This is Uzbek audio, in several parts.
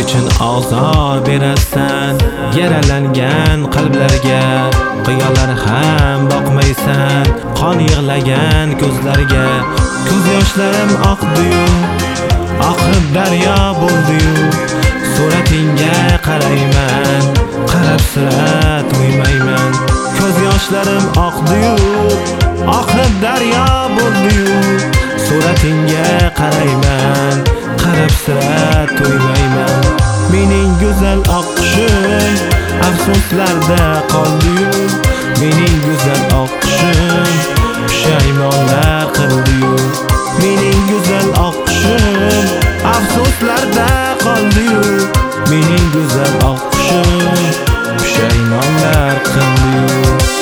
uchun ozor berasan yaralangan qalblarga, qiyonlar ham boqmaysan qon yig'lagan ko'zlarga. Ko'z yoshlarim oqdi-yu, oqib daryo bo'ldi-yu, suratingga qarayman, qarab sira to'ymayman. Ko'z yoshlarim oqdi-yu, oqib daryo bo'ldi-yu, suratingga qarayman, qarab sira to'ymayman. Mening go'zal oqqushim afsuslarda qoldi-yu, mening go'zal oqqushim pushaymonlar qildi-yu. Mening go'zal oqqushim afsuslarda qoldi-yu, mening go'zal oqqushim pushaymonlar qildi-yu.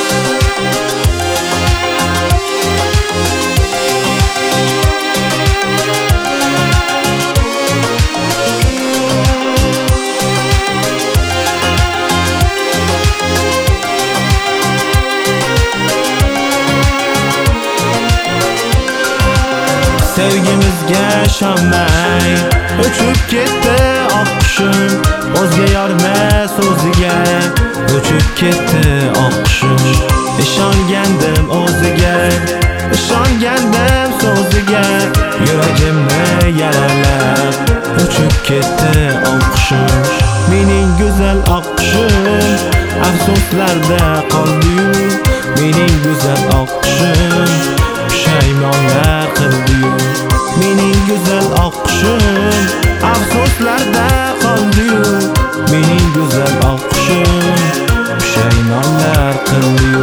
Sevgimizga ishonmay uchib ketdi oqqushim, o'zga yormas o'ziga uchib ketdi oqqushim. Ishongandim o'ziga, ishongandim so'ziga, yuragimni yaralab uchib ketdi oqqushim. Mening go'zal oqqushim afsuslarda qoldi-yu, mening go'zal oqqushim pushaymonlar qildi-yu. Mening go'zal oqqushim afsuslarda qoldi-yu, mening go'zal oqqushim pushaymonlar qildi-yu.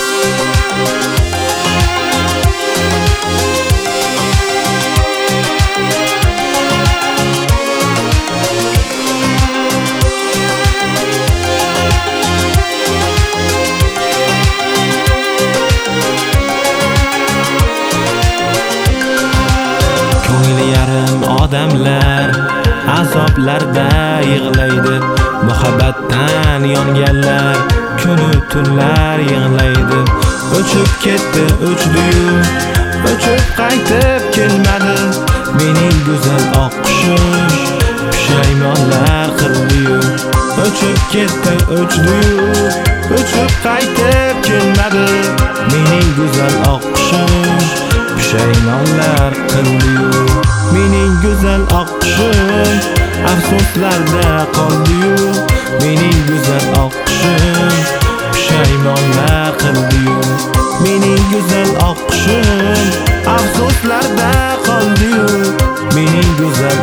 Odamlar azoblarda yig'laydi, muhabbatdan yonganlar kunu tunlar yig'laydi. Uchib ketdi, uchdi-yu, uchib qaytib kelmadi. Mening go'zal oqqushim pushaymonlar qildi-yu. Uchib ketdi, uchdi-yu, uchib qaytib kelmadi. Mening go'zal oqqushim pushaymonlar qildi-yu. Mening go'zal oqqushim afsuslarda qoldi-yu, mening go'zal oqqushim pushaymonlar qildi-yu. Mening go'zal oqqushim afsuslarda qoldi-yu, mening go'zal